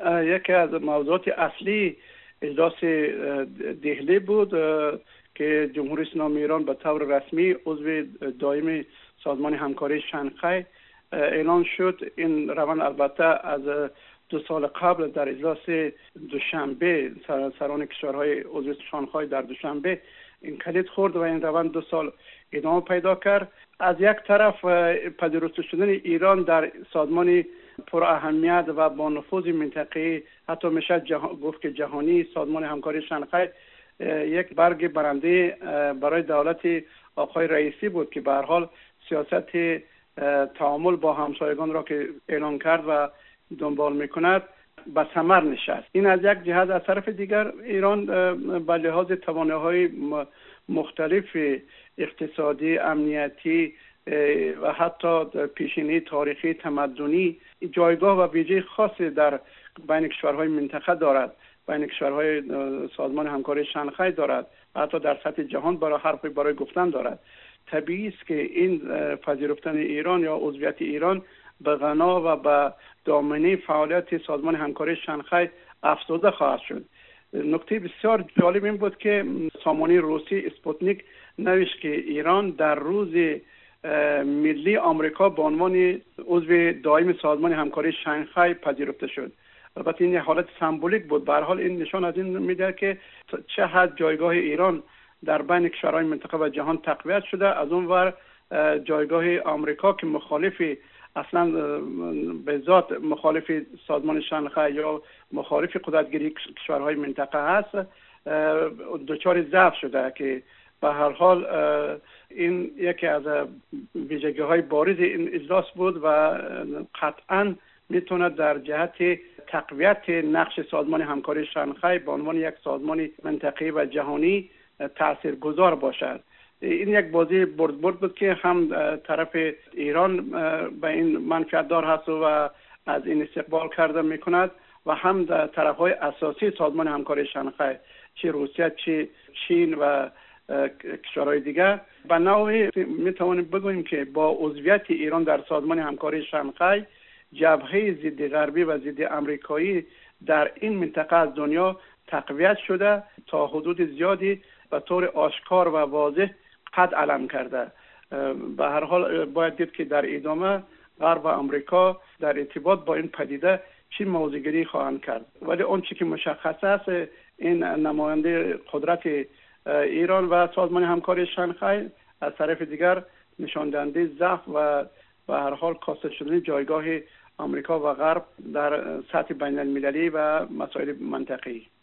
یکی از موضوعات اصلی اجلاس دهلی بود که جمهوری اسلامی ایران به طور رسمی عضو دائم سازمان همکاری شانگهای اعلان شد. این روند البته از 2 سال قبل در اجلاس دوشنبه سران کشورهای عضو شانگهای در دوشنبه این کلید خورد و این روند 2 سال ادامه پیدا کرد. از یک طرف پذیرفته شدن ایران در سازمان پر اهمیت و با نفوذ منطقه‌ای، حتی میشه گفت که جهانی، سازمان همکاری شانگهای یک برگ برنده برای دولت آقای رئیسی بود که به هر حال سیاست تعامل با همسایگان را که اعلان کرد و دنبال میکند به ثمر نشست. این از یک جهت. از طرف دیگر ایران به لحاظ توانایی‌های مختلف اقتصادی، امنیتی و حتی پیشینه تاریخی تمدنی جایگاه و ویژه خاصی در بین کشورهای منطقه دارد، بین کشورهای سازمان همکاری شانگهای دارد، حتی در سطح جهان برای گفتن دارد. طبیعی است که این پذیرفتن ایران یا عضویت ایران به غنا و به دامنه فعالیت سازمان همکاری شانگهای افزوده خواهد شد. نکته بسیار جالب این بود که سامانه روسی اسپوتنیک نوشت که ایران در روز ملی آمریکا به عنوان عضو دائم سازمان همکاری شانگهای پذیرفته شد. البته این حالت سمبولیک بود. به هر حال این نشان از این میده که چه حد جایگاه ایران در بین کشورهای منطقه و جهان تقویت شده. از اون ور جایگاه آمریکا که مخالف اصلا به ذات مخالف سازمان شانگهای یا مخالف قدرتگیری کشورهای منطقه هست دچار ضعف شده که به هر حال این یکی از ویژگی‌های بارز این اجلاس بود و قطعاً میتونه در جهت تقویت نقش سازمان همکاری شانگهای به عنوان یک سازمان منطقه‌ای و جهانی تاثیرگذار باشد. این یک بازی برد بود که هم طرف ایران به این منفعت دار هست و از این استقبال کرده میکند و هم در طرف‌های اساسی سازمان همکاری شانگهای چه روسیه چه چین و کشورهای دیگر به نوعی میتوانیم بگوییم که با عضویت ایران در سازمان همکاری شانگهای جبهه ضد غربی و ضد امریکایی در این منطقه از دنیا تقویت شده، تا حدود زیادی به طور آشکار و واضح قد علم کرده. به هر حال باید دید که در ادامه غرب و امریکا در ارتباط با این پدیده چی موضع‌گیری خواهند کرد. ولی اون چیزی که مشخص است این نماینده قدرت ایران و سازمان همکاری شانگهای از طرف دیگر نشان دهنده ضعف و به هر حال کاسته شدن جایگاه آمریکا و غرب در سطح بین المللی و مسائل منطقه‌ای.